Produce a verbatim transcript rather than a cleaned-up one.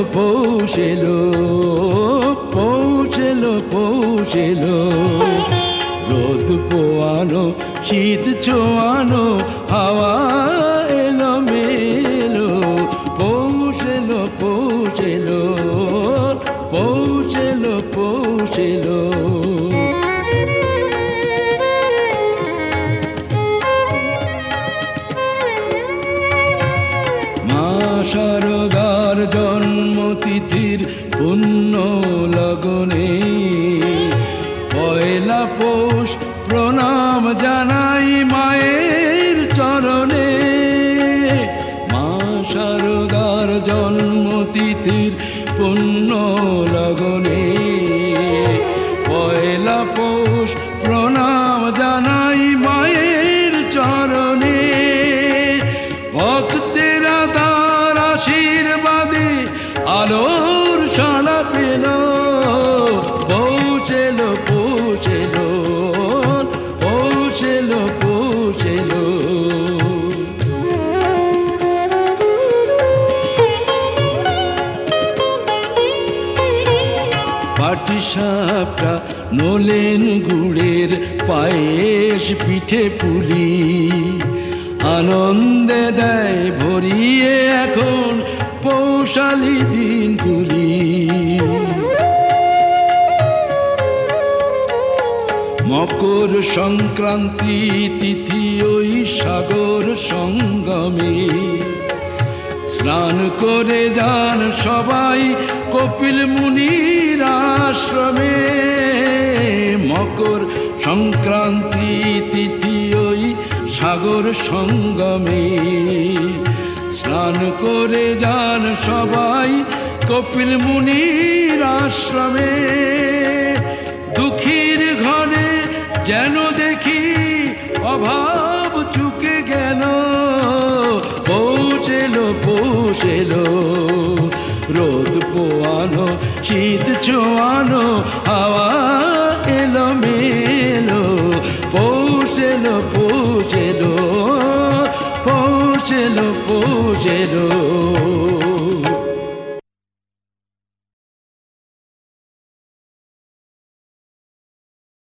পৌষ এলো, পৌষ এলো, পৌষ এলো। রোদ পোয়ানো, শীত ছোঁয়ানো, হাওয়া এলো মেলো। পৌষ এলো, পৌষ এলো, পৌষ এলো, পৌষ এলো। মা শারদার জন্মতিথির পুণ্য লগনে পয়লা পৌষ প্রণাম জানাই মায়ের চরণে। মা শারদার জন্মতিথির পুণ্য লগনে পয়লা পৌষ প্রণাম জানাই মায়ের চরণে। ভক্তেরা তার আশীর্বাদে আলোর সাড়া পেল। পৌষ এলো, পৌষ এলো, পৌষ এলো, পৌষ এলো। পাটিসাপটা নলেন গুড়ের পায়েস পিঠে পুলি আনন্দে দেয় ভরিয়ে এখন পৌষালি দিনগুলি। মকর সংক্রান্তি তিথি ওই সাগর সঙ্গমে স্নান করে যান সবাই কপিল মুনির আশ্রমে। মকর সংক্রান্তি তিথি ওই সাগর সঙ্গমে স্নান করে যান সবাই কপিল মুনির আশ্রমে। দুঃখীর ঘরে যেন দেখি অভাব চুকে গেল। পৌষ এলো, পৌষ এলো, রোদ পোয়ানো, শীত ছোঁয়ানো, হাওয়া এলো মেলো। পৌষ এলো, পৌষ এলো, পৌষ এলো, পৌষ এলো।